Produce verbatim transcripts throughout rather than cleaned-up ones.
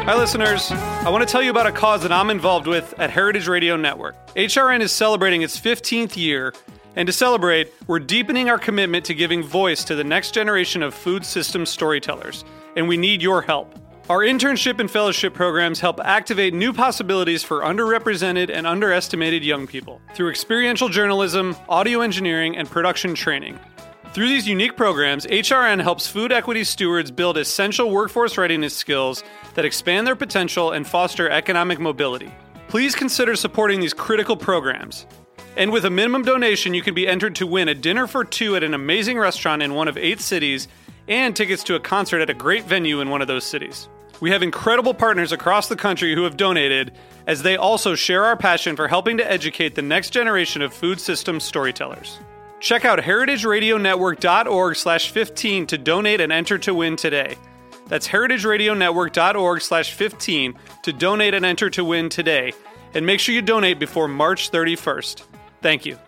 Hi, listeners. I want to tell you about a cause that I'm involved with at Heritage Radio Network. H R N is celebrating its fifteenth year, and to celebrate, we're deepening our commitment to giving voice to the next generation of food systems storytellers, and we need your help. Our internship and fellowship programs help activate new possibilities for underrepresented and underestimated young people through experiential journalism, audio engineering, and production training. Through these unique programs, H R N helps food equity stewards build essential workforce readiness skills that expand their potential and foster economic mobility. Please consider supporting these critical programs. And with a minimum donation, you can be entered to win a dinner for two at an amazing restaurant in one of eight cities and tickets to a concert at a great venue in one of those cities. We have incredible partners across the country who have donated, as they also share our passion for helping to educate the next generation of food systems storytellers. Check out heritageradionetwork.org slash 15 to donate and enter to win today. That's heritageradionetwork.org slash 15 to donate and enter to win today. And make sure you donate before March thirty-first. Thank you.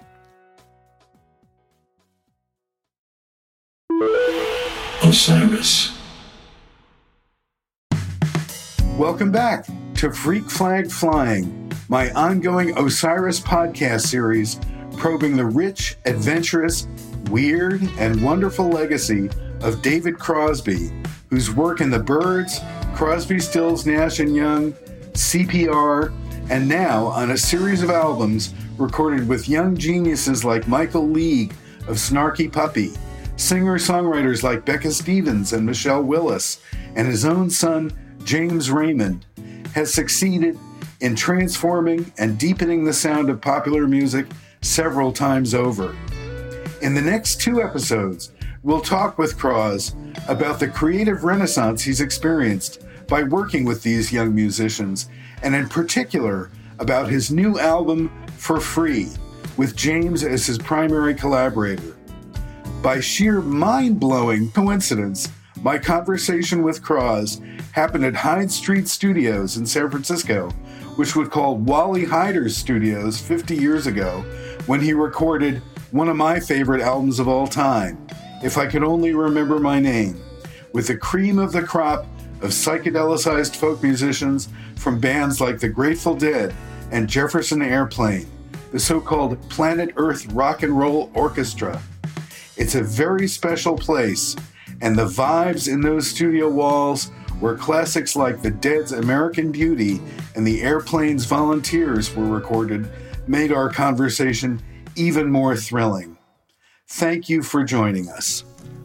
Osiris. Welcome back to Freak Flag Flying, my ongoing Osiris podcast series probing the rich, adventurous, weird, and wonderful legacy of David Crosby, whose work in the Byrds, Crosby, Stills, Nash and Young, C P R, and now on a series of albums recorded with young geniuses like Michael League of Snarky Puppy, singer-songwriters like Becca Stevens and Michelle Willis, and his own son, James Raymond, has succeeded in transforming and deepening the sound of popular music several times over. In the next two episodes, we'll talk with Cross about the creative renaissance he's experienced by working with these young musicians, and in particular about his new album, For Free, with James as his primary collaborator. By sheer mind-blowing coincidence, my conversation with Cross happened at Hyde Street Studios in San Francisco, which was called Wally Hyder's Studios fifty years ago, when he recorded one of my favorite albums of all time, If I Could Only Remember My Name, with the cream of the crop of psychedelicized folk musicians from bands like the Grateful Dead and Jefferson Airplane, the so-called Planet Earth Rock and Roll Orchestra. It's a very special place, and the vibes in those studio walls, where classics like the Dead's American Beauty and the Airplane's Volunteers were recorded, made our conversation even more thrilling. Thank you for joining us.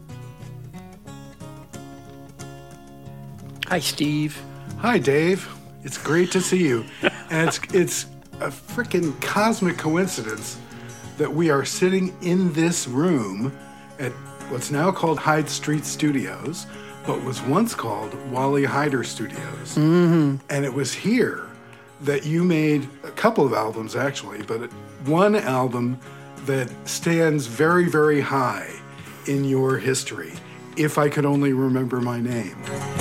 Hi, Steve. Hi, Dave. It's great to see you. And it's it's a freaking cosmic coincidence that we are sitting in this room at what's now called Hyde Street Studios, but was once called Wally Hyder Studios. Mm-hmm. And it was here that you made a couple of albums, actually, but one album that stands very, very high in your history, If I Could Only Remember My Name.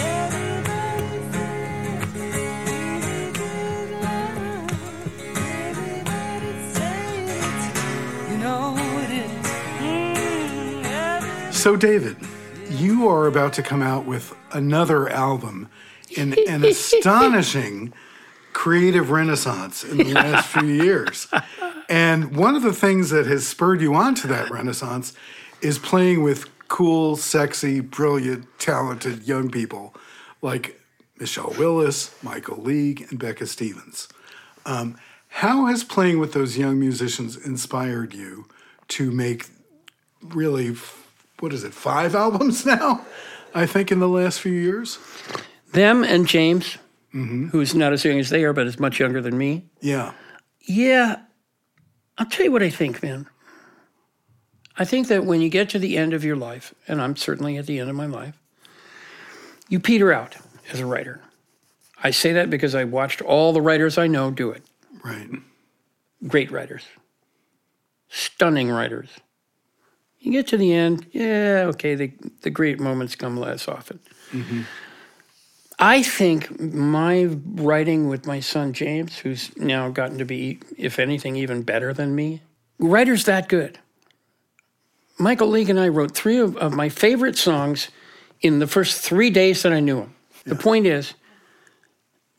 So, David, you are about to come out with another album in an astonishing creative renaissance in the last few years. And one of the things that has spurred you on to that renaissance is playing with cool, sexy, brilliant, talented young people like Michelle Willis, Michael League, and Becca Stevens. Um, how has playing with those young musicians inspired you to make really, what is it, five albums now, I think, in the last few years? Them and James, mm-hmm. who's not as young as they are, but is much younger than me. Yeah. Yeah. I'll tell you what I think, man. I think that when you get to the end of your life, and I'm certainly at the end of my life, you peter out as a writer. I say that because I watched all the writers I know do it. Right. Great writers. Stunning writers. You get to the end, yeah, okay, the, the great moments come less often. Mm-hmm. I think my writing with my son James, who's now gotten to be, if anything, even better than me, writer's that good. Michael League and I wrote three of, of my favorite songs in the first three days that I knew him. The yeah. point is,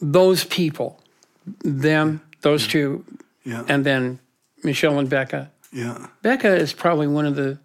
those people, them, those yeah. two, yeah. and then Michelle and Becca. Yeah. Becca is probably one of the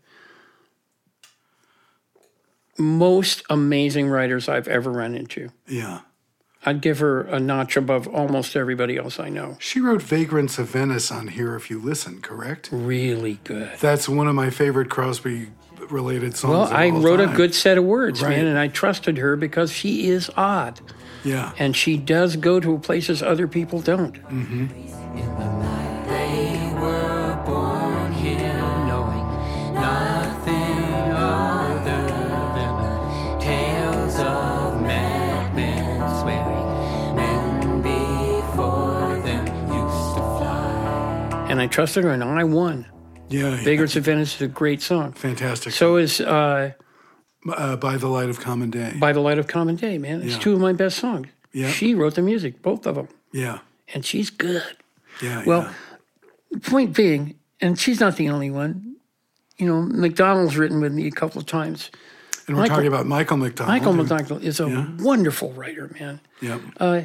most amazing writers I've ever run into. Yeah. I'd give her a notch above almost everybody else I know. She wrote Vagrants of Venice on Here If You Listen, correct? Really good. That's one of my favorite Crosby-related songs Well, of I all wrote time. a good set of words, Right. man, and I trusted her because she is odd. Yeah. And she does go to places other people don't. Mm-hmm. They were born here knowing nothing other than the tales of madmen swearing men before them used to fly. And I trusted her, and I won. Yeah. yeah. Vagrants of Venice is a great song. Fantastic. So is uh, uh, By the Light of Common Day. By the Light of Common Day, man. It's Yeah. two of my best songs. Yeah. She wrote the music, both of them. Yeah. And she's good. Yeah. Well, yeah. point being, and she's not the only one. You know, McDonald's written with me a couple of times. And we're Michael- talking about Michael McDonald. Michael who- McDonald is a Yeah. wonderful writer, man. Yeah. Uh,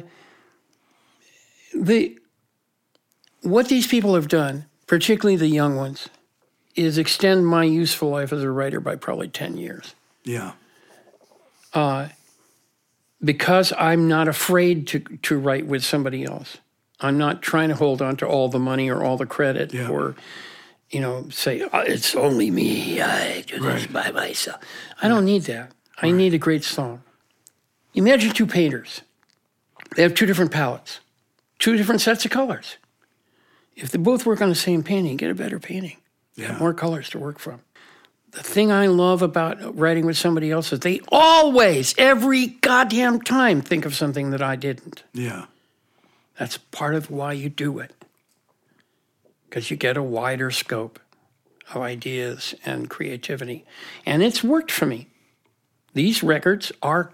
the what these people have done, particularly the young ones, is extend my useful life as a writer by probably ten years. Yeah. Uh, because I'm not afraid to to write with somebody else. I'm not trying to hold on to all the money or all the credit Yeah. or, you know, say, oh, it's only me. I do this Right. by myself. I don't need that. I need a great song. Imagine two painters. They have two different palettes, two different sets of colors. If they both work on the same painting, get a better painting. You Yeah. have more colors to work from. The thing I love about writing with somebody else is they always, every goddamn time, think of something that I didn't. Yeah. That's part of why you do it. Because you get a wider scope of ideas and creativity. And it's worked for me. These records are,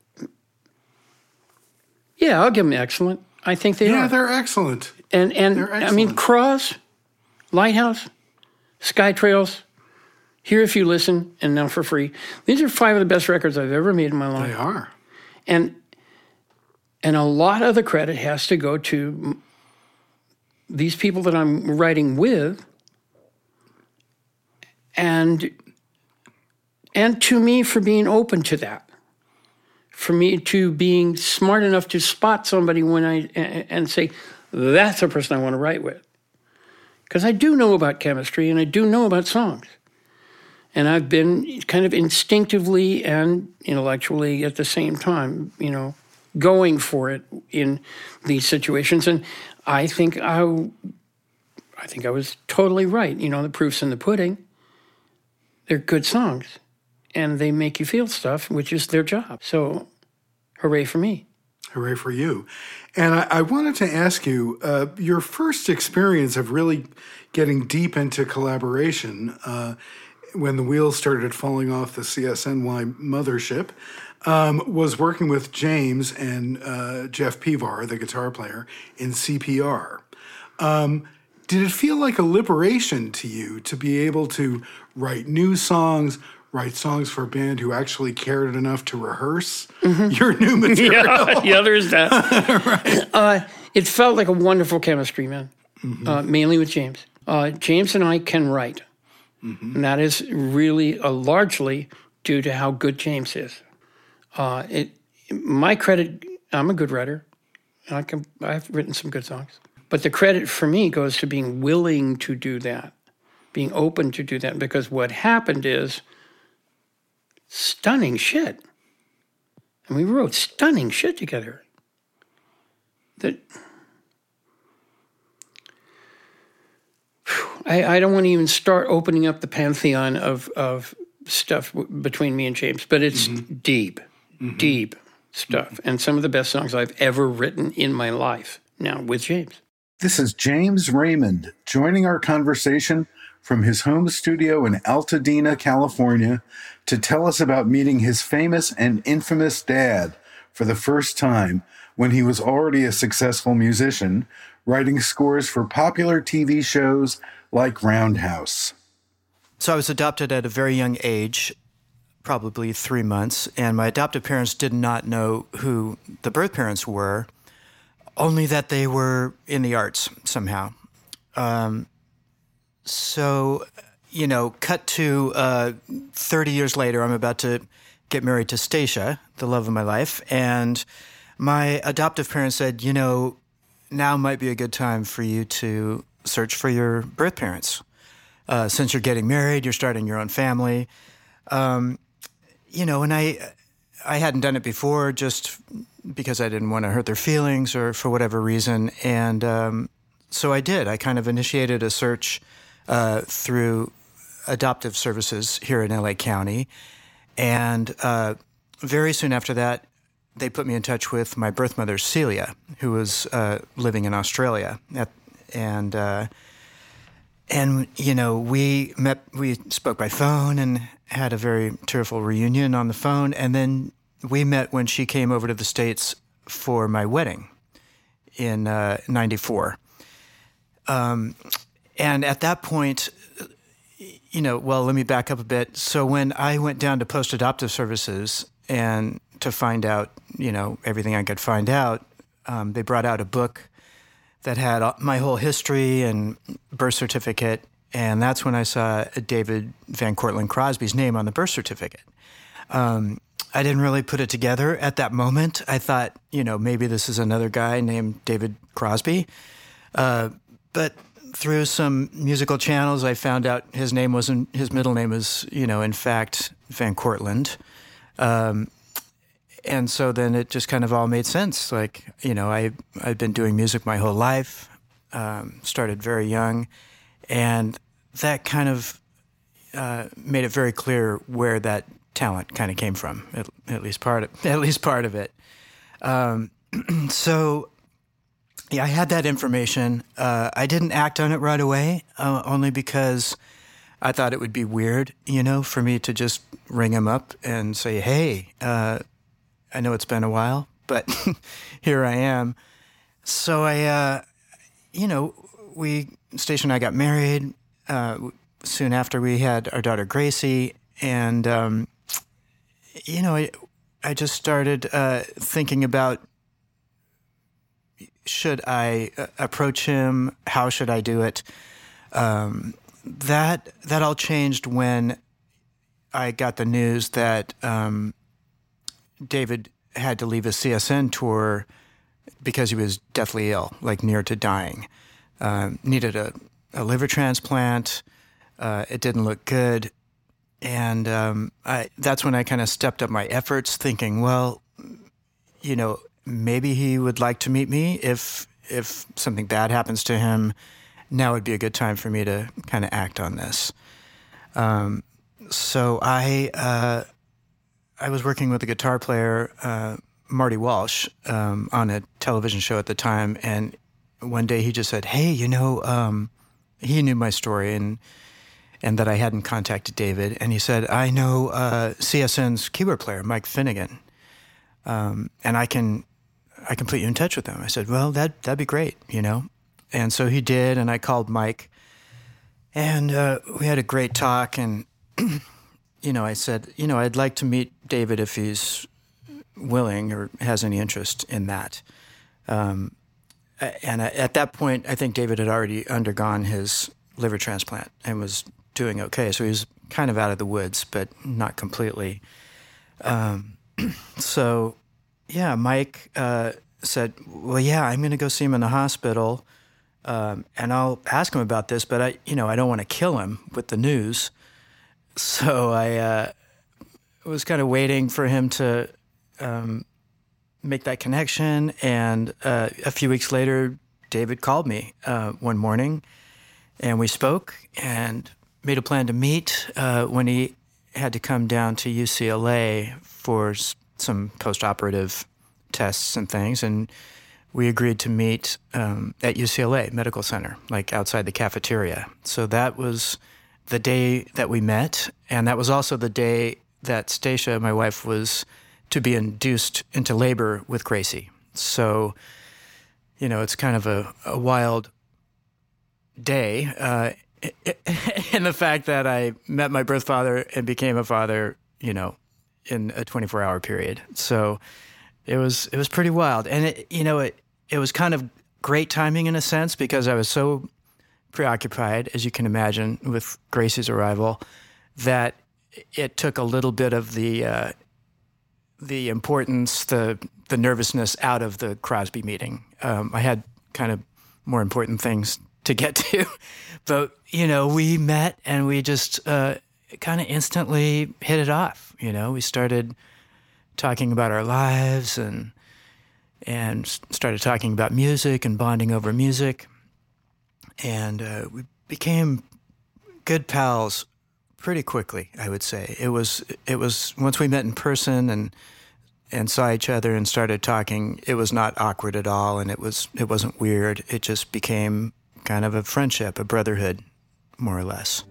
yeah, I'll give them excellent. I think they Yeah, are. they're excellent. And, and they're I mean, excellent. Cross, Lighthouse, Sky Trails, Here If You Listen, and Now for Free. These are five of the best records I've ever made in my life. They are. And and a lot of the credit has to go to these people that I'm writing with, and and to me for being open to that, for me to being smart enough to spot somebody when I and say that's a person I want to write with, because I do know about chemistry and I do know about songs. And I've been kind of instinctively and intellectually at the same time, you know, going for it in these situations. And I think I, I think I was totally right. You know, the proof's in the pudding. They're good songs, and they make you feel stuff, which is their job. So, hooray for me. Hooray for you. And I, I wanted to ask you, uh, your first experience of really getting deep into collaboration uh, when the wheels started falling off the C S N Y mothership um, was working with James and uh, Jeff Pivar, the guitar player, in C P R. Um, did it feel like a liberation to you to be able to write new songs, write songs for a band who actually cared enough to rehearse your new material? Yeah, yeah, there's that. Right. uh, it felt like a wonderful chemistry, man, mm-hmm. uh, mainly with James. Uh, James and I can write. Mm-hmm. And that is really uh, largely due to how good James is. Uh, it, my credit, I'm a good writer. I can, I've written some good songs. But the credit for me goes to being willing to do that, being open to do that. Because what happened is stunning shit. And we wrote stunning shit together. That I, I don't want to even start opening up the pantheon of, of stuff w- between me and James, but it's mm-hmm. deep, mm-hmm. deep stuff. Mm-hmm. And some of the best songs I've ever written in my life now with James. This is James Raymond joining our conversation from his home studio in Altadena, California, to tell us about meeting his famous and infamous dad for the first time when he was already a successful musician, writing scores for popular T V shows like Roundhouse. So I was adopted at a very young age, probably three months, and my adoptive parents did not know who the birth parents were. only that they were in the arts somehow. Um, so, you know, cut to uh, thirty years later, I'm about to get married to Stacia, the love of my life, and my adoptive parents said, you know, now might be a good time for you to search for your birth parents. Uh, since you're getting married, you're starting your own family. Um, you know, and I I hadn't done it before just because I didn't want to hurt their feelings or for whatever reason. And um, so I did. I kind of initiated a search uh, through adoptive services here in L A County. And uh, very soon after that, they put me in touch with my birth mother, Celia, who was uh, living in Australia. At, and, uh, and, you know, we met, we spoke by phone and had a very tearful reunion on the phone. And then we met when she came over to the States for my wedding in uh, ninety-four. Um, and at that point, you know, well, let me back up a bit. So when I went down to post-adoptive services and to find out, you know, everything I could find out, um, they brought out a book that had my whole history and birth certificate. And that's when I saw David Van Cortlandt Crosby's name on the birth certificate. Um, I didn't really put it together at that moment. I thought, you know, maybe this is another guy named David Crosby. Uh, but through some musical channels, I found out his name wasn't, his middle name was, you know, in fact, Van Cortlandt. Um, and so then it just kind of all made sense. Like, you know, I, I've been doing music my whole life, um, started very young, and that kind of uh, made it very clear where that talent kind of came from, at, at least part of, at least part of it. Um, so... Yeah, I had that information. Uh, I didn't act on it right away, uh, only because I thought it would be weird, you know, for me to just ring him up and say, hey, uh, I know it's been a while, but here I am. So I, uh, you know, we, Stacia and I got married uh, soon after we had our daughter Gracie. And, um, you know, I, I just started uh, thinking about, should I uh, approach him? How should I do it? Um, that that all changed when I got the news that um, David had to leave a C S N tour because he was deathly ill, like near to dying. Uh, needed a, a liver transplant. Uh, it didn't look good. And um, I, that's when I kind of stepped up my efforts, thinking, well, you know, maybe he would like to meet me if if something bad happens to him. Now would be a good time for me to kind of act on this. Um, so I uh, I was working with a guitar player, uh, Marty Walsh, um, on a television show at the time, and one day he just said, "Hey, you know," um, he knew my story and and that I hadn't contacted David, and he said, "I know uh, C S N's keyboard player, Mike Finnegan, um, and I can." I can put you in touch with him. I said, well, that, that'd be great, you know? And so he did, and I called Mike, and uh, we had a great talk, and, you know, I said, you know, I'd like to meet David if he's willing or has any interest in that. Um, and I, at that point, I think David had already undergone his liver transplant and was doing okay, so he was kind of out of the woods, but not completely. Um, so... Yeah, Mike uh, said, well, yeah, I'm going to go see him in the hospital, um, and I'll ask him about this, but I, you know, I don't want to kill him with the news. So I uh, was kind of waiting for him to um, make that connection, and uh, a few weeks later, David called me uh, one morning, and we spoke and made a plan to meet uh, when he had to come down to U C L A for some post-operative tests and things, and we agreed to meet um, at U C L A Medical Center, like outside the cafeteria. So that was the day that we met, and that was also the day that Stacia, my wife, was to be induced into labor with Gracie. So, you know, it's kind of a, a wild day uh, in the fact that I met my birth father and became a father, you know, in a twenty-four hour period. So it was, it was pretty wild. And it, you know, it, it was kind of great timing in a sense because I was so preoccupied, as you can imagine, with Gracie's arrival, that it took a little bit of the uh, the importance, the the nervousness out of the Crosby meeting. Um, I had kind of more important things to get to, but you know, we met and we just uh, kind of instantly hit it off. You know, we started talking about our lives and and started talking about music and bonding over music, and uh, we became good pals pretty quickly, I would say. It was it was once we met in person and and saw each other and started talking, it was not awkward at all, and it was it wasn't weird. It just became kind of a friendship, a brotherhood, more or less.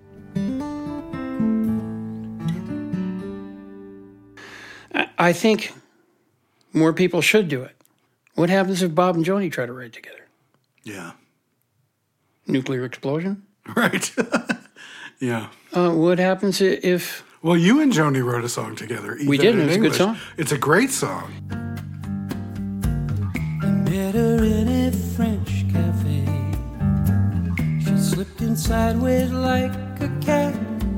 I think more people should do it. What happens if Bob and Joni try to write together? Yeah. Nuclear explosion? Right. Yeah. Uh, what happens i- if... Well, you and Joni wrote a song together. We Ethan did, and in it's a good English. song. It's a great song. Met her in a French cafe. She slipped in sideways like a cat.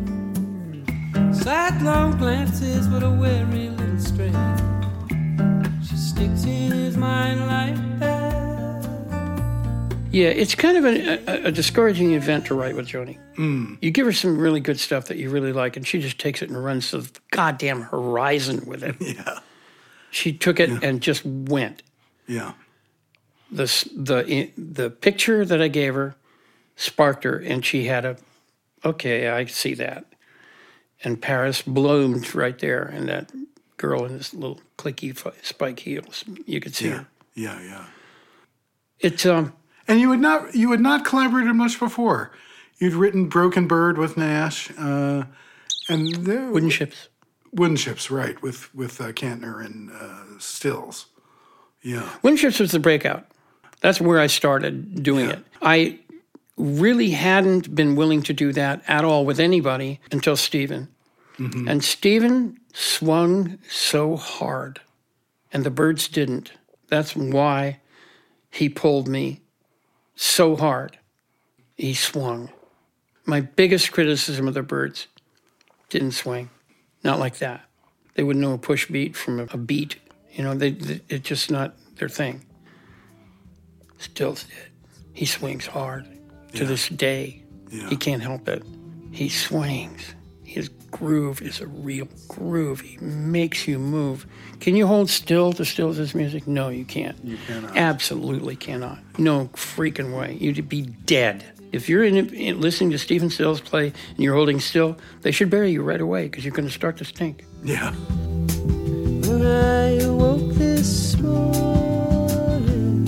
Sidelong glances, but a wary little stray. She sticks in his mind like that. Yeah, it's kind of a, a, a discouraging event to write with Joni. Mm. You give her some really good stuff that you really like, and she just takes it and runs to the goddamn horizon with it. Yeah. She took it and just went. Yeah. The, s- the, the picture that I gave her sparked her, and she had a, okay, I see that. And Paris bloomed right there, and that girl in this little clicky f- spike heels, you could see Yeah. her. Yeah. Yeah. It's, um, And you had not you had not collaborated much before. You'd written Broken Bird with Nash, uh, and there, Wooden Ships. Wooden Ships, right, with with uh, Kantner and uh, Stills. Yeah. Wooden Ships was the breakout. That's where I started doing Yeah. it. I really hadn't been willing to do that at all with anybody until Stephen. Mm-hmm. And Stephen swung so hard, and the Byrds didn't. That's why he pulled me so hard. He swung. My biggest criticism of the Byrds, didn't swing. Not like that. They wouldn't know a push beat from a, a beat. You know, they, they, it's just not their thing. Stills did. He swings hard. To Yeah. this day, Yeah. he can't help it. He swings. His groove is a real groove. He makes you move. Can you hold still to Stills' music? No, you can't. You cannot. Absolutely cannot. No freaking way. You'd be dead. If you're in, in listening to Stephen Stills play and you're holding still, they should bury you right away because you're going to start to stink. Yeah. When I awoke this morning,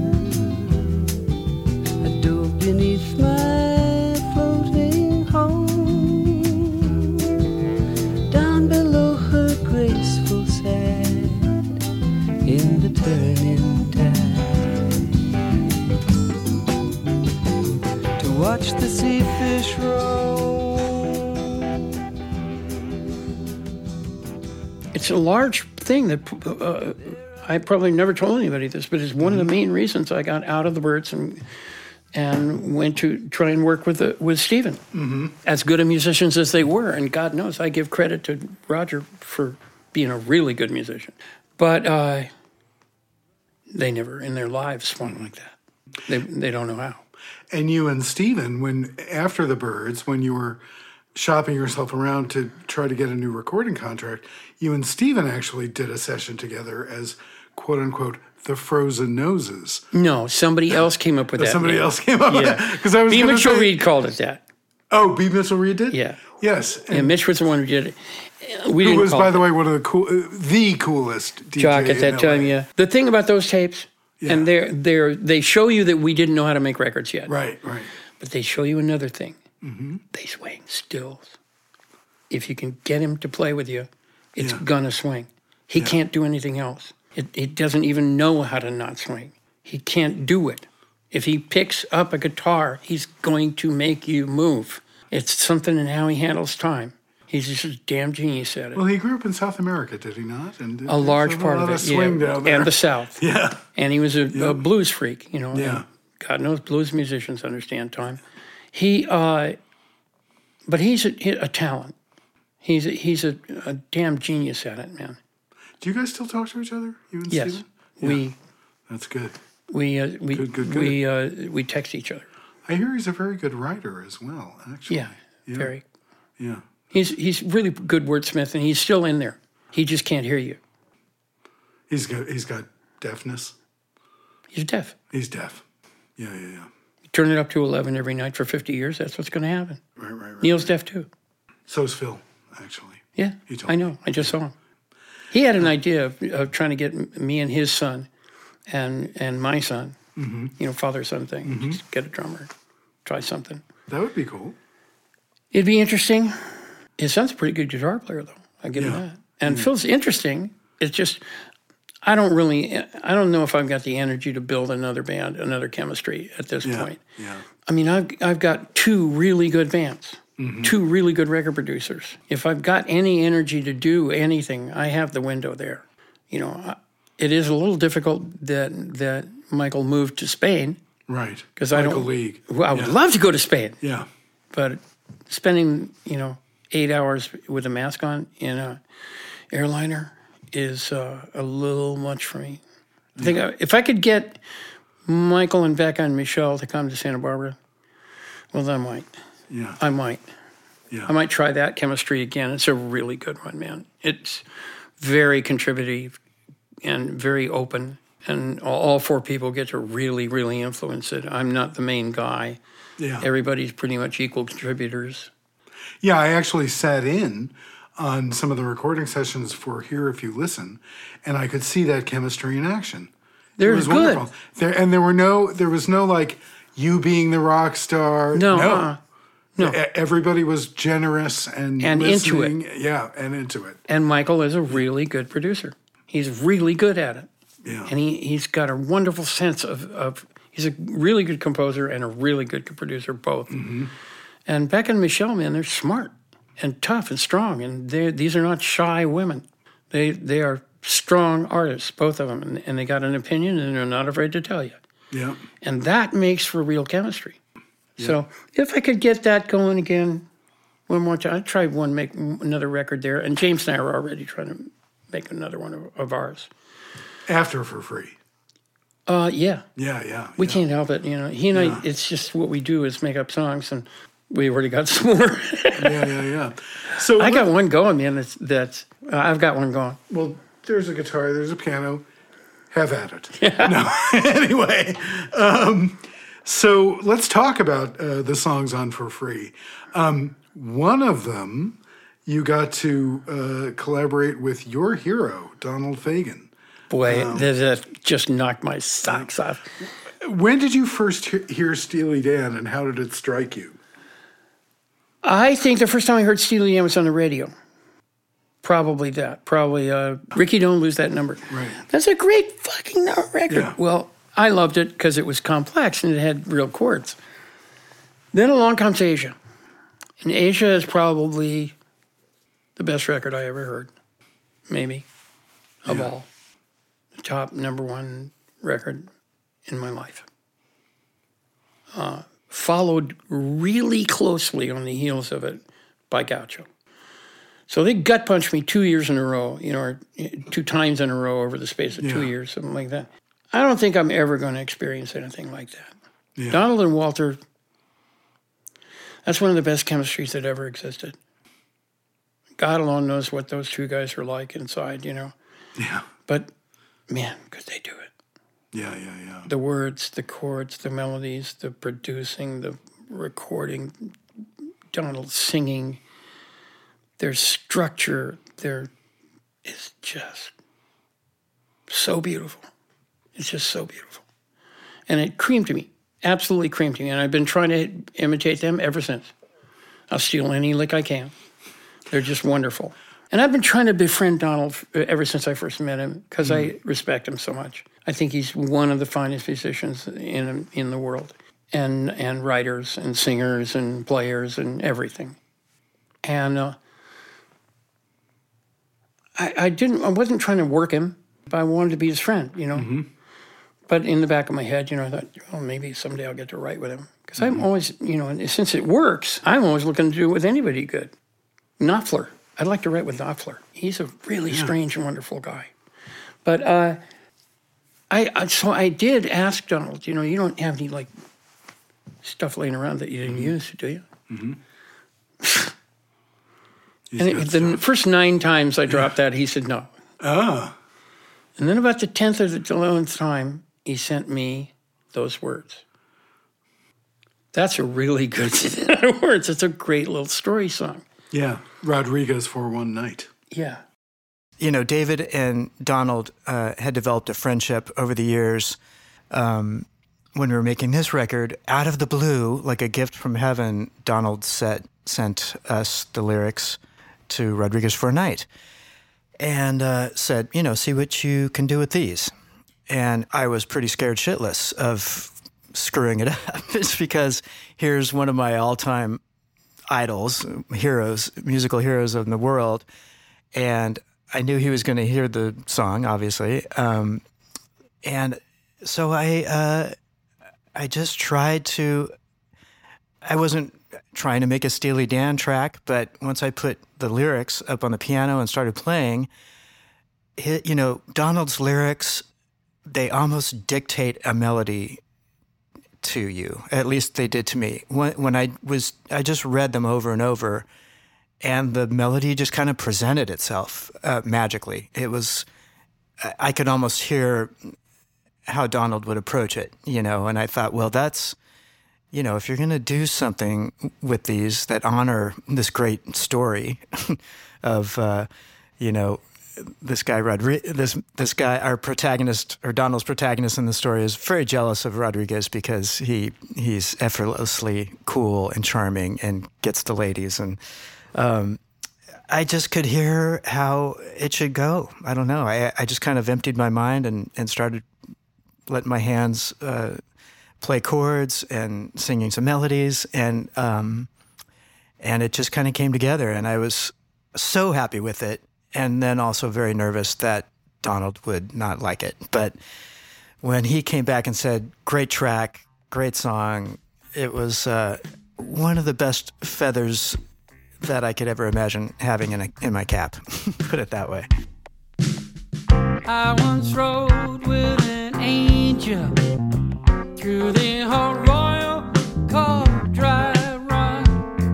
I dove beneath my floating home, down below her graceful side, in the turning tide, to watch the sea fish roll. It's a large thing that uh, I probably never told anybody this, but it's one of the main reasons I got out of the Byrds and and went to try and work with the, with Stephen. Mm-hmm. As good a musicians as they were, and God knows I give credit to Roger for being a really good musician, but uh, they never in their lives swung like that. They they don't know how. And you and Stephen, when after the Byrds, when you were shopping yourself around to try to get a new recording contract, you and Stephen actually did a session together as quote unquote the Frozen Noses. No, somebody else came up with that. Somebody name. else came up with Yeah. that. Because I was B. gonna Mitchell say- Reed called it that. Oh, B. Mitchell Reed did? Yeah. Yes. And And Mitch was the one who did it. We who didn't was, call by it the way, one of the cool, uh, the coolest D J Jock at in that L A. time, yeah. The thing about those tapes, Yeah. and they're they're they show you that we didn't know how to make records yet. Right, right. But they show you another thing. Mm-hmm. They swing stills. If you can get him to play with you, it's Yeah. gonna swing. He Yeah. can't do anything else. It, it doesn't even know how to not swing. He can't do it. If he picks up a guitar, he's going to make you move. It's something in how he handles time. He's just a damn genius at it. Well, he grew up in South America, did he not? And a large part a of lot it, swing yeah, down there. and the South. Yeah. And he was a, Yeah. a blues freak, you know. Yeah. and God knows blues musicians understand time. He, uh, but he's a, a talent. He's a, he's a, a damn genius at it, man. Do you guys still talk to each other? You and Yes, Steven? we That's good. we uh, we Good, good, good. we uh, we text each other. I hear he's a very good writer as well, actually. Yeah, very. Yeah. He's he's really good wordsmith, and he's still in there. He just can't hear you. He's got he's got deafness. He's deaf. He's deaf. Yeah, yeah, yeah. Turn it up to eleven every night for fifty years. That's what's going to happen. Right, right, right. Neil's deaf too. So's Phil, actually. Yeah, He told I me. know. I just saw him. He had an idea of, of trying to get m- me and his son, and and my son, Mm-hmm. you know, father son thing. Just get a drummer, try something. That would be cool. It'd be interesting. His son's a pretty good guitar player, though. I give him Yeah. that. And Phil's interesting. It's just I don't really. I don't know if I've got the energy to build another band, another chemistry at this Yeah. point. Yeah. I mean, I've I've got two really good bands, Mm-hmm. two really good record producers. If I've got any energy to do anything, I have the window there. You know, I- it is a little difficult that that Michael moved to Spain Right. because I Michael don't. League. Well, I would Yeah. love to go to Spain, Yeah. but spending you know eight hours with a mask on in a airliner is uh, a little much for me. I think I, if I could get Michael and Becca and Michelle to come to Santa Barbara, well, then I might. Yeah. I might. Yeah. I might try that chemistry again. It's a really good one, man. It's very contributive and very open, and all, all four people get to really, really influence it. I'm not the main guy. Yeah. Everybody's pretty much equal contributors. Yeah, I actually sat in on some of the recording sessions for Here If You Listen, and I could see that chemistry in action. They're it was good. wonderful. There and there were no there was no like you being the rock star. No, no. uh-uh. No. E- Everybody was generous and And into it. listening. Yeah, and into it. And Michael is a really good producer. He's really good at it. Yeah. And he, he's got a wonderful sense of, of, he's a really good composer and a really good producer, both. Mm-hmm. And Beck and Michelle, man, they're smart and tough and strong. And they these are not shy women. They they are strong artists, both of them. And, and they got an opinion and they're not afraid to tell you. Yeah. And that makes for real chemistry. So if I could get that going again one more time, I'd try one, make another record there. And James and I are already trying to make another one of, of ours. After for free. Uh, yeah, Yeah, yeah. we yeah. can't help it. You know, he and I, it's just what we do is make up songs, and we already got some more. Yeah, yeah, yeah. So I got let- one going, man. That's that's uh, I've got one going. well, there's a guitar, there's a piano. Have at it. No. Anyway, um, so let's talk about uh, the songs on For Free. Um, one of them, you got to uh, collaborate with your hero, Donald Fagen. Boy, that, that just knocked my socks off. When did you first he- hear Steely Dan, and how did it strike you? I think the first time I heard Steely Dan was on the radio. Probably that. Probably uh, Ricky, Don't Lose That Number. Right. That's a great fucking record. Yeah. Well, I loved it because it was complex and it had real chords. Then along comes Asia. And Asia is probably the best record I ever heard. Maybe. Of Yeah. all. The top number one record in my life. Uh, followed really closely on the heels of it by Gaucho. So they gut punched me two years in a row, you know, or two times in a row over the space of two Yeah. years, something like that. I don't think I'm ever going to experience anything like that. Yeah. Donald and Walter, that's one of the best chemistries that ever existed. God alone knows what those two guys are like inside, you know. Yeah. But, man, could they do it. Yeah, yeah, yeah. The words, the chords, the melodies, the producing, the recording, Donald singing, their structure, their it's just so beautiful. It's just so beautiful. And it creamed to me, absolutely creamed to me. And I've been trying to imitate them ever since. I'll steal any lick I can. They're just wonderful. And I've been trying to befriend Donald ever since I first met him because mm. I respect him so much. I think he's one of the finest musicians in in the world, and and writers and singers and players and everything. And uh, I, I didn't. I wasn't trying to work him, but I wanted to be his friend, you know. Mm-hmm. But in the back of my head, you know, I thought, well, maybe someday I'll get to write with him. Because mm-hmm. I'm always, you know, and since it works, I'm always looking to do it with anybody good. Knopfler. I'd like to write with Knopfler. He's a really yeah. strange and wonderful guy. But uh, I, I so I did ask Donald, you know, you don't have any, like, stuff laying around that you didn't mm-hmm. use, do you? Mm-hmm. and it, the first nine times I dropped yeah. that, he said no. Ah. And then about the tenth or the eleventh time, he sent me those words. That's a really good set of words. It's a great little story song. Yeah, Rodriguez for One Night. Yeah. You know, David and Donald uh, had developed a friendship over the years. Um, when we were making this record, out of the blue, like a gift from heaven, Donald set, sent us the lyrics to Rodriguez for a Night. And uh, said, you know, see what you can do with these. And I was pretty scared shitless of screwing it up. It's because here's one of my all-time idols, heroes, musical heroes of the world. And I knew he was going to hear the song, obviously. Um, and so I, uh, I just tried to, I wasn't trying to make a Steely Dan track, but once I put the lyrics up on the piano and started playing, it, you know, Donald's lyrics, they almost dictate a melody to you. At least they did to me. When, when I was, I just read them over and over, and the melody just kind of presented itself uh, magically. It was, I could almost hear how Donald would approach it, you know, and I thought, well, that's, you know, if you're going to do something with these that honor this great story of, uh, you know, this guy, Rodri- this this guy, our protagonist, or Donald's protagonist in the story, is very jealous of Rodriguez because he he's effortlessly cool and charming and gets the ladies. And um, I just could hear how it should go. I don't know. I, I just kind of emptied my mind and, and started letting my hands uh, play chords and singing some melodies, and um, and it just kind of came together, and I was so happy with it, and then also very nervous that Donald would not like it. But when he came back and said, great track, great song, it was uh, one of the best feathers that I could ever imagine having in, a, in my cap, put it that way. I once rode with an angel through the Arroyo Called Dry Run,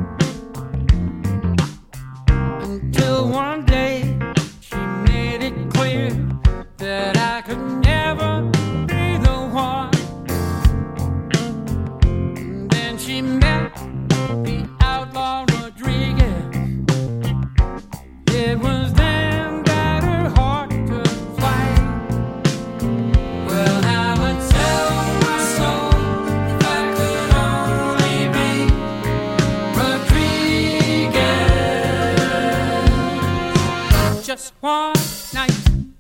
until one day she made it clear that I could never be the one. And then she met the outlaw Rodriguez. It was then that her heart took flight. Well, I would sell my soul if I could only be Rodriguez. Just one night.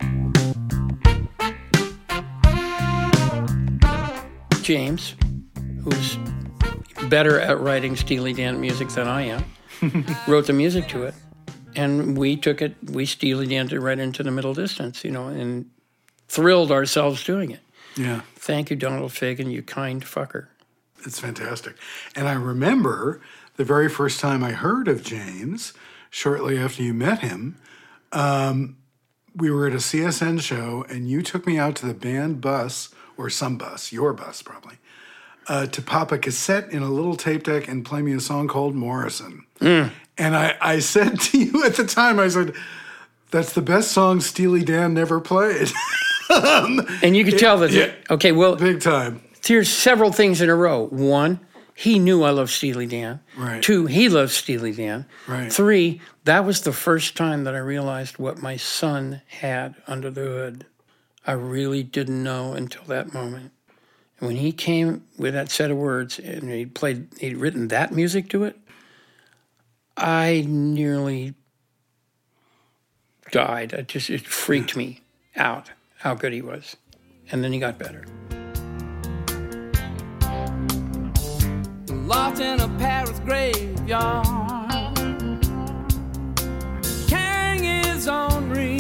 James, who's better at writing Steely Dan music than I am, wrote the music to it. And we took it, we Steely Dan'd it right into the middle distance, you know, and thrilled ourselves doing it. Yeah. Thank you, Donald Fagen, you kind fucker. It's fantastic. And I remember the very first time I heard of James, shortly after you met him, um, we were at a C S N show, and you took me out to the band bus, or some bus, your bus probably, uh, to pop a cassette in a little tape deck and play me a song called Morrison. Mm. And I, I said to you at the time, I said, that's the best song Steely Dan never played. um, and you could it, tell that, yeah, okay, well, big time. Here's several things in a row. One, he knew I loved Steely Dan. Right. Two, he loved Steely Dan. Right. Three, that was the first time that I realized what my son had under the hood. I really didn't know until that moment. And when he came with that set of words and he played, he'd written that music to it, I nearly died. It just, it freaked me out how good he was. And then he got better. Lost in a Paris graveyard, carrying his own ring.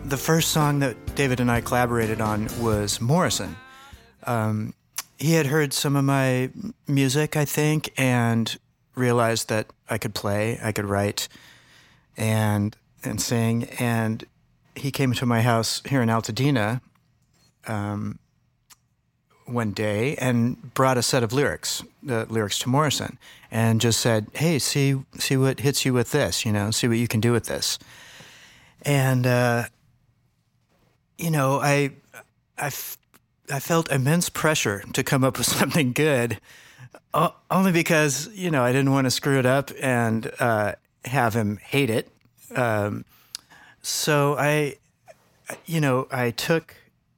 the first song that David and I collaborated on was Morrison. Um, he had heard some of my music, I think, and realized that I could play, I could write, and and sing. And he came to my house here in Altadena um, one day and brought a set of lyrics, the lyrics to Morrison, and just said, "Hey, see see what hits you with this, you know, see what you can do with this." And, uh, you know, I, I, f- I felt immense pressure to come up with something good, o- only because, you know, I didn't want to screw it up and uh, have him hate it. Um, so I, you know, I took,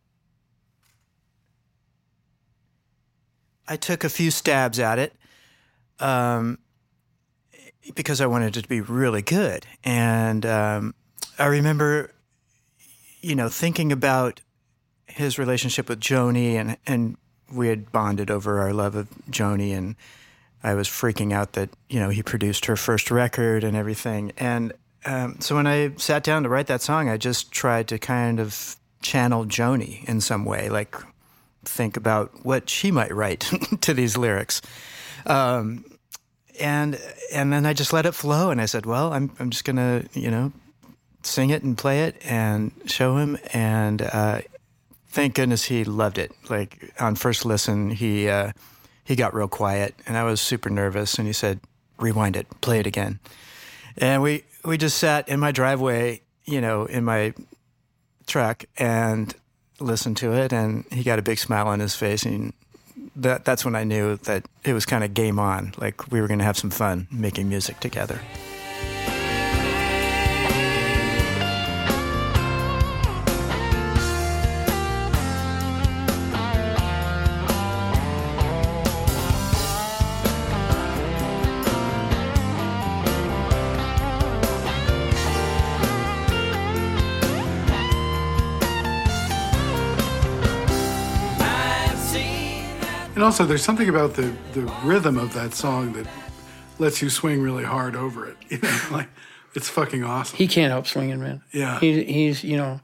I took a few stabs at it um, because I wanted it to be really good. And um, I remember, you know, thinking about his relationship with Joni, and, and we had bonded over our love of Joni, and I was freaking out that, you know, he produced her first record and everything. And um, so when I sat down to write that song, I just tried to kind of channel Joni in some way, like think about what she might write to these lyrics. Um, and and then I just let it flow, and I said, well, I'm I'm just going to, you know, sing it and play it and show him, and uh, thank goodness he loved it. Like on first listen, he uh, he got real quiet, and I was super nervous. And he said, "Rewind it, play it again." And we we just sat in my driveway, you know, in my truck, and listened to it. And he got a big smile on his face, and that that's when I knew that it was kind of game on. Like we were going to have some fun making music together. And also, there's something about the, the rhythm of that song that lets you swing really hard over it. You know, like it's fucking awesome. He can't help swinging, man. Yeah. He, he's, you know,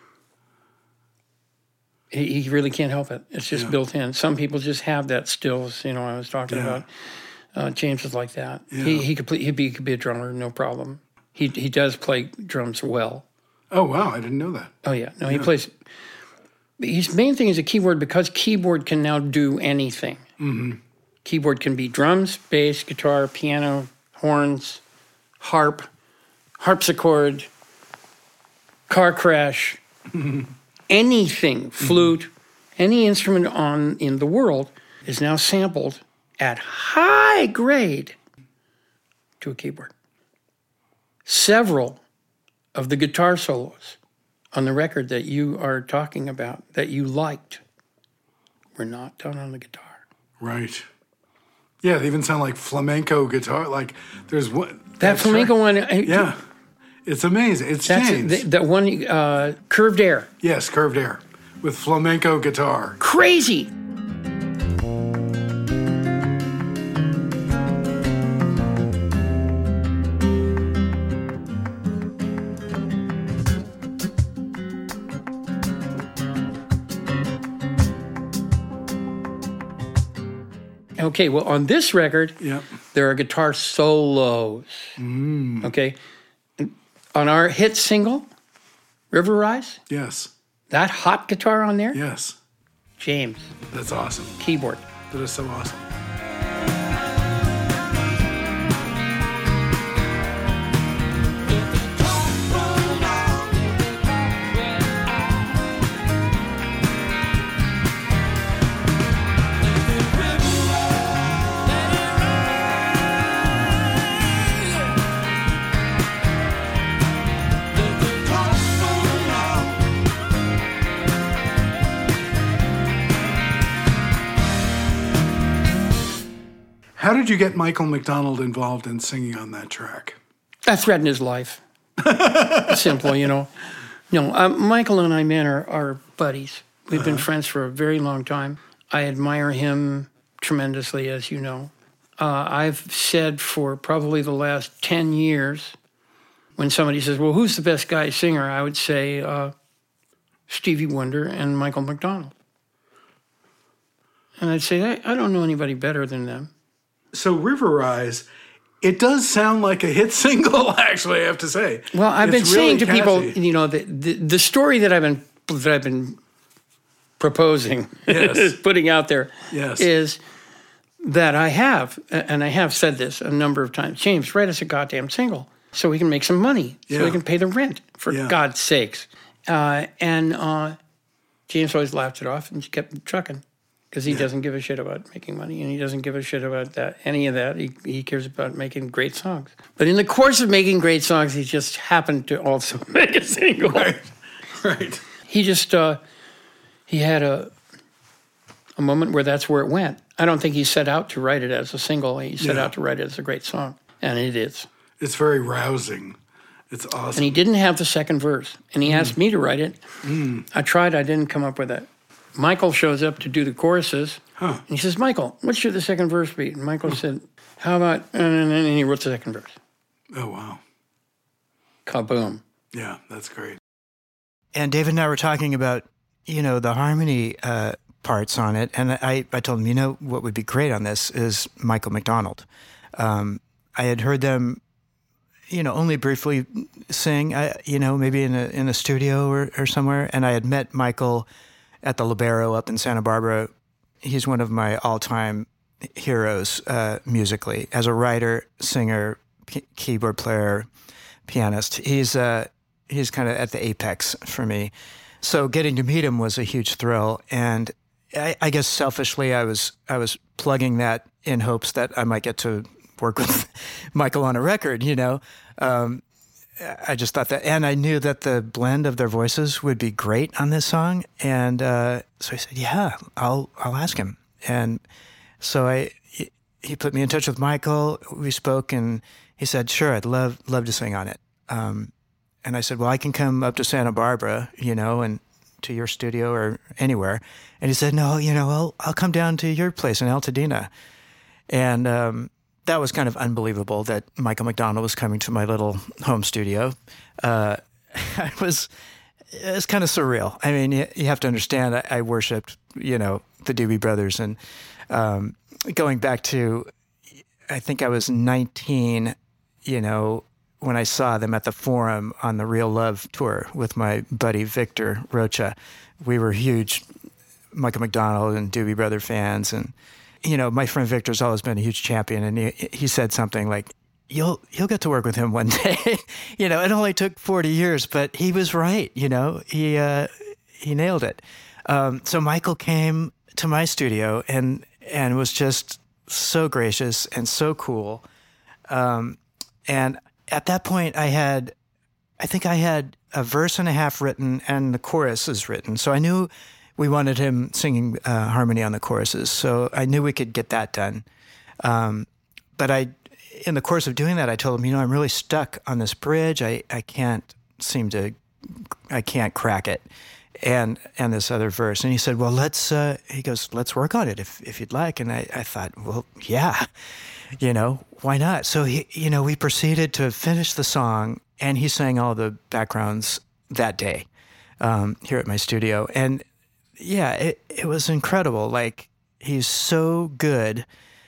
he, he really can't help it. It's just Yeah. built in. Some people just have that stills, you know, I was talking Yeah. about. Uh, James is like that. Yeah. He he could play, he'd be, he could be a drummer, no problem. He he does play drums well. Oh, wow. I didn't know that. Oh, yeah. No, he plays. His main thing is a keyboard, because keyboard can now do anything. Mm-hmm. Keyboard can be drums, bass, guitar, piano, horns, harp, harpsichord, car crash, anything, flute, any instrument on in the world is now sampled at high grade to a keyboard. Several of the guitar solos on the record that you are talking about, that you liked, were not done on the guitar. Right. Yeah, they even sound like flamenco guitar. Like there's one. That flamenco one, I- Yeah. It's amazing. It's that's James. the, that one, uh, Curved Air. Yes, curved air with flamenco guitar. Crazy. Okay, well, on this record, Yep. there are guitar solos. Okay? On our hit single, River Rise, Yes. that hot guitar on there, Yes. James, That's awesome. keyboard. That is so awesome. How did you get Michael McDonald involved in singing on that track? I threatened his life. Simple, you know. No, um, Michael and I, man, are, are buddies. We've been friends for a very long time. I admire him tremendously, as you know. Uh, I've said for probably the last ten years when somebody says, well, who's the best guy singer? I would say uh, Stevie Wonder and Michael McDonald. And I'd say, I, I don't know anybody better than them. So River Rise, it does sound like a hit single, actually, I have to say. Well, I've It's been saying really to people, catchy. you know, the, the, the story that I've been that I've been proposing, Yes. putting out there, Yes. is that I have, and I have said this a number of times, James, write us a goddamn single so we can make some money, so Yeah. we can pay the rent, for Yeah. God's sakes. Uh, and uh, James always laughed it off and just kept trucking because he doesn't give a shit about making money, and he doesn't give a shit about that any of that. He, he cares about making great songs. But in the course of making great songs, he just happened to also make a single. Right, right. He just, uh, he had a, a moment where that's where it went. I don't think he set out to write it as a single. He set Yeah. out to write it as a great song, and it is. It's very rousing. It's awesome. And he didn't have the second verse, and he asked me to write it. I tried, I didn't come up with it. Michael shows up to do the choruses, Huh. and he says, Michael, what should the second verse be? And Michael said, how about, and then he wrote the second verse. Oh, wow. Kaboom. Yeah, that's great. And David and I were talking about, you know, the harmony uh, parts on it. And I, I told him, you know, what would be great on this is Michael McDonald. Um, I had heard them, you know, only briefly sing, I, you know, maybe in a, in a studio or, or somewhere. And I had met Michael at the Libero up in Santa Barbara. He's one of my all-time heroes uh, musically. As a writer, singer, p- keyboard player, pianist. He's uh, he's kind of at the apex for me. So getting to meet him was a huge thrill, and I, I guess selfishly, I was I was plugging that in hopes that I might get to work with Michael on a record. You know, um, I just thought that, and I knew that the blend of their voices would be great on this song, and uh, so I said, "Yeah, I'll I'll ask him." And so I he, he put me in touch with Michael. We spoke, and he said, "Sure, I'd love love to sing on it." Um, and I said, "Well, I can come up to Santa Barbara, you know, and to your studio or anywhere." And he said, "No, you know, I'll I'll come down to your place in Altadena." And um, that was kind of unbelievable that Michael McDonald was coming to my little home studio. Uh, it was it was kind of surreal. I mean, you, you have to understand, I, I worshipped, you know, the Doobie Brothers, and um, going back to, I think I was nineteen, you know, when I saw them at the Forum on the Real Love tour with my buddy Victor Rocha. We were huge Michael McDonald and Doobie Brother fans, and you know, my friend Victor's always been a huge champion, and he, he said something like, "You'll you'll get to work with him one day." You know, it only took forty years, but he was right. You know, he uh, he nailed it. Um, so Michael came to my studio and and was just so gracious and so cool. Um, and at that point, I had, I think I had a verse and a half written, and the chorus is written. So I knew we wanted him singing uh, harmony on the choruses. So I knew we could get that done. Um, but I, in the course of doing that, I told him, you know, I'm really stuck on this bridge. I, I can't seem to, I can't crack it. And and this other verse. And he said, well, let's, uh, he goes, let's work on it if, if you'd like. And I, I thought, well, yeah, you know, why not? So, he, you know, we proceeded to finish the song, and he sang all the backgrounds that day um, here at my studio. And yeah, it, it was incredible. Like, he's so good.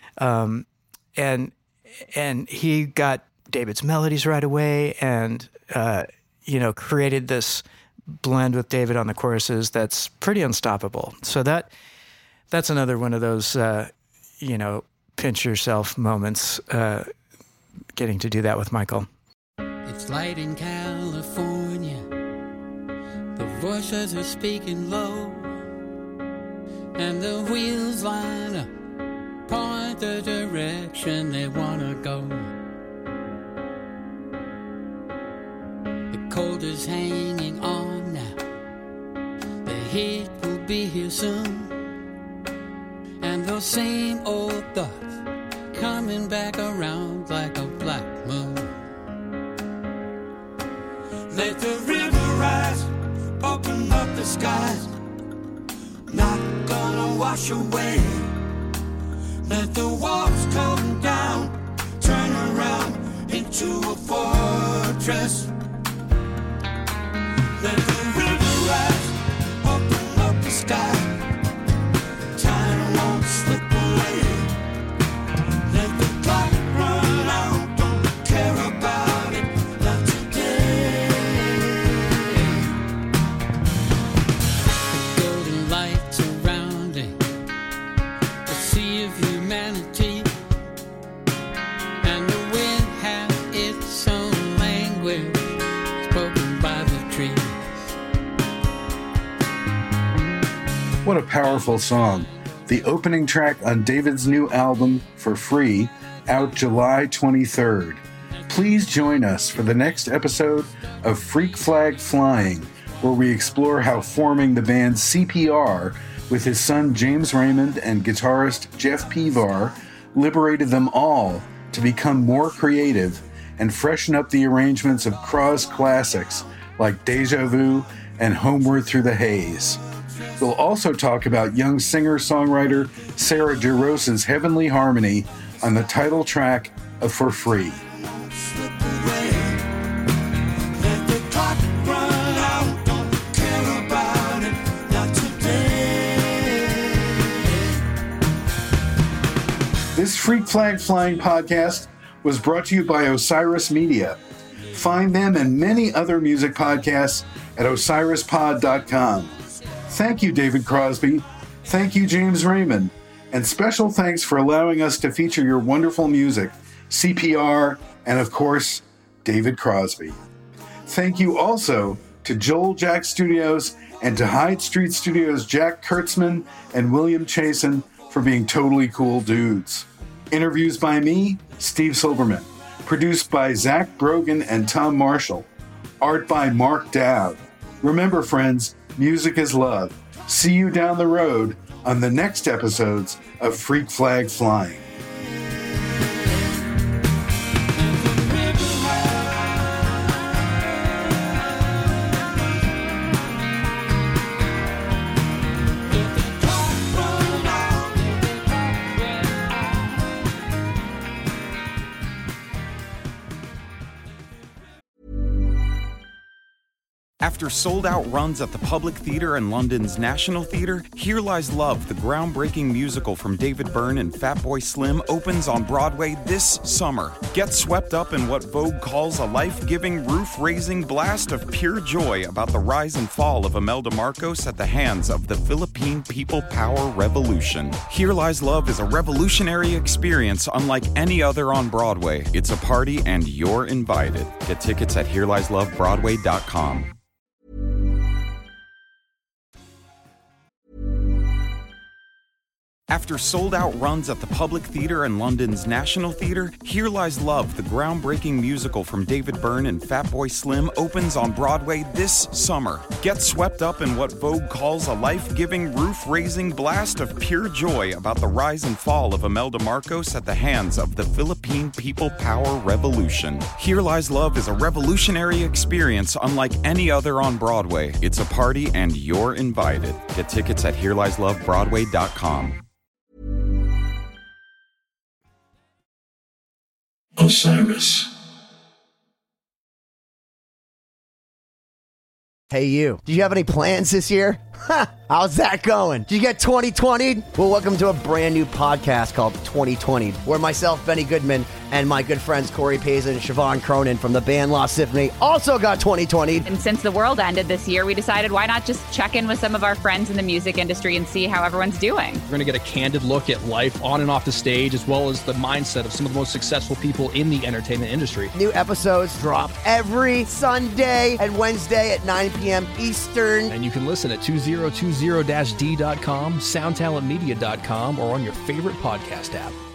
Um, and, and he got David's melodies right away, and, uh, you know, created this blend with David on the choruses that's pretty unstoppable. So that that's another one of those, uh, you know, pinch yourself moments, uh, getting to do that with Michael. It's light in California. The voices are speaking low, and the wheels line up, point the direction they want to go. The cold is hanging on now. The heat will be here soon, and those same old thoughts coming back around like a black moon. Let the river rise, open up the skies, not gonna wash away. Let the walls come down, turn around into to a fortress. Let the river rise, open up the sky. Time won't slip away. Let the clock run out, don't care about it, not today. The golden light surrounding the sea of humanity, and the wind has its own language spoken by the trees. What a powerful song. The opening track on David's new album, For Free, out July twenty-third. Please join us for the next episode of Freak Flag Flying, where we explore how forming the band C P R with his son James Raymond and guitarist Jeff Pevar liberated them all to become more creative and freshen up the arrangements of Cros's classics like Deja Vu and Homeward Through the Haze. We'll also talk about young singer-songwriter Sarah Jarosa's heavenly harmony on the title track of For Free. Slip away. Let the clock run out, don't care about it, not today. This Freak Flag Flying podcast was brought to you by Osiris Media. Find them and many other music podcasts at osiris pod dot com. Thank you, David Crosby. Thank you, James Raymond. And special thanks for allowing us to feature your wonderful music, C P R, and of course, David Crosby. Thank you also to Joel Jack Studios and to Hyde Street Studios' Jack Kurtzman and William Chasen for being totally cool dudes. Interviews by me, Steve Silberman. Produced by Zach Brogan and Tom Marshall. Art by Mark Dowd. Remember, friends, music is love. See you down the road on the next episodes of Freak Flag Flying. After sold-out runs at the Public Theatre and London's National Theatre, Here Lies Love, the groundbreaking musical from David Byrne and Fatboy Slim, opens on Broadway this summer. Get swept up in what Vogue calls a life-giving, roof-raising blast of pure joy about the rise and fall of Imelda Marcos at the hands of the Philippine People Power Revolution. Here Lies Love is a revolutionary experience unlike any other on Broadway. It's a party and you're invited. Get tickets at here lies love broadway dot com. After sold-out runs at the Public Theatre and London's National Theatre, Here Lies Love, the groundbreaking musical from David Byrne and Fatboy Slim, opens on Broadway this summer. Get swept up in what Vogue calls a life-giving, roof-raising blast of pure joy about the rise and fall of Imelda Marcos at the hands of the Philippine People Power Revolution. Here Lies Love is a revolutionary experience unlike any other on Broadway. It's a party and you're invited. Get tickets at here lies love broadway dot com. Osiris. Hey you, do you have any plans this year? Ha! How's that going? Did you get twenty twenty? Well, welcome to a brand new podcast called twenty twenty, where myself, Benny Goodman, and my good friends Corey Payson and Siobhan Cronin from the band Lost Symphony also got twenty twenty. And since the world ended this year, we decided why not just check in with some of our friends in the music industry and see how everyone's doing. We're going to get a candid look at life on and off the stage, as well as the mindset of some of the most successful people in the entertainment industry. New episodes drop every Sunday and Wednesday at nine p.m. Eastern. And you can listen at two thousand twenty d dot com, sound talent media dot com, or on your favorite podcast app.